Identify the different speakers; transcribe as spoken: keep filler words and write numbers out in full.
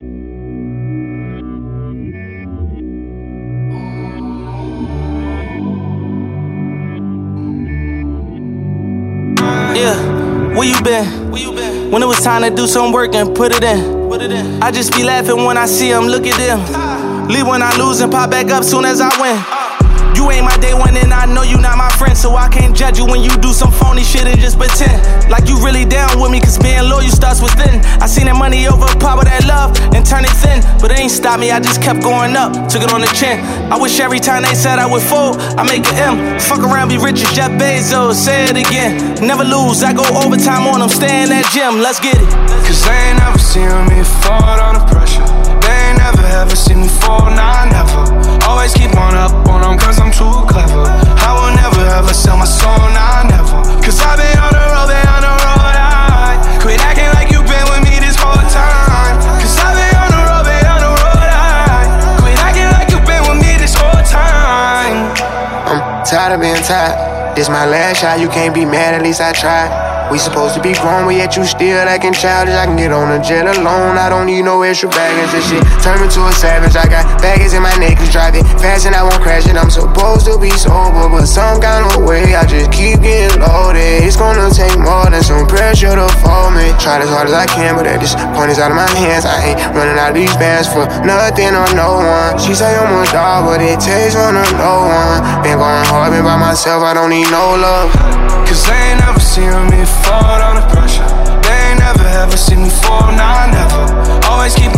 Speaker 1: Yeah, where you been? Where you been? When it was time to do some work and put it in. Put it in. I just be laughing when I see them, look at them. Leave when I lose and pop back up soon as I win. You ain't my day one and I know you not my friend, so I can't judge you when you do some phony shit and just pretend like you really down with me, cause being loyal starts within. I seen that money overpower that love and turn it thin, but it ain't stopped me, I just kept going up, took it on the chin. I wish every time they said I would fold, I make an M. Fuck around, be rich as Jeff Bezos, say it again. Never lose, I go overtime on them, stay in that gym, let's get it.
Speaker 2: Cause they ain't never seen me fall under pressure. They ain't never ever seen me fall, nah never. Always keep on up on them cause I'm too clever. I will never ever sell my soul, nah never. Cause I've been on the road, been on the road, I quit acting like you been with me this whole time. Cause I've been on the road, been on the road, I quit acting like you been with me this whole time.
Speaker 3: I'm tired of being tired. This my last shot, you can't be mad, at least I tried. We supposed to be grown, but yet you still acting childish. I can get on a jet alone, I don't need no extra baggage. This shit turn me to a savage. I got baggage in my neck, cause drive it fast and I won't crash it. I'm supposed to be sober, but some kind of way I just keep getting loaded. It's gonna take more than some pressure to fold me. Try as hard as I can, but at this point it's out of my hands. I ain't running out of these bands for nothing or no one. She say I'm a dog, but it takes one to know one. Been going hard, been by myself, I don't need no love.
Speaker 2: Cause they ain't never seen me fall under pressure. They ain't never ever seen me fall, nah never. Always keep